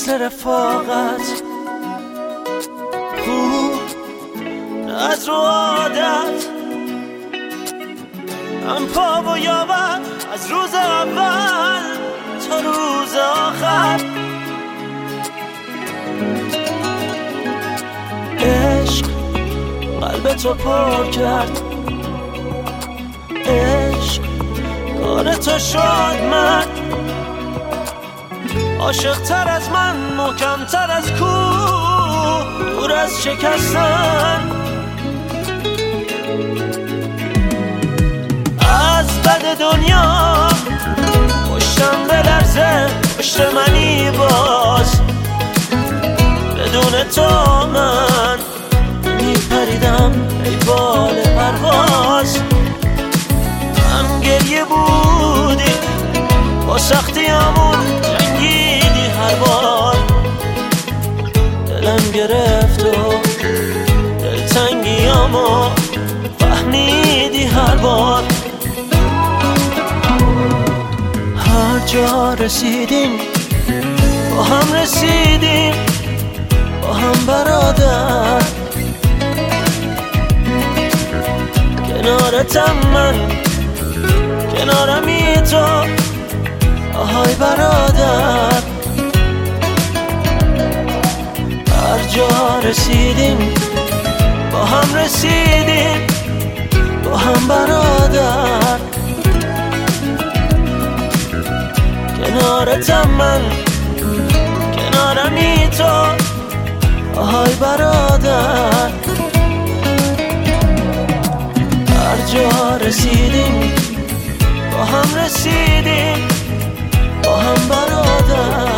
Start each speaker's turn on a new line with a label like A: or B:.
A: مثل رفاقت خوب از رو عادت هم پا و یابد از روز اول تا روز آخر. عشق قلب تو پر کرد، عشق کار تو شد من عاشق تر از من، محکم تر از کوه، دور از شکستن. از بد دنیا پشتم بلرزه، پشت منی باز بدون تو من میپریدم ای بال پرواز. هم گریه بودی با سختیامون جنگیدی هر بار، دلم گرفت و دلتنگیامو فهمیدی هر بار. هر جا رسیدیم با هم رسیدیم، با هم برادر. کنارتم من، کنارمی تو، آهای برادر. هر جا رسیدیم با هم رسیدیم، با هم برادر. کنارتم من، کنارمی تو، آهای برادر. هر جا رسیدیم با هم رسیدیم، با هم برادر.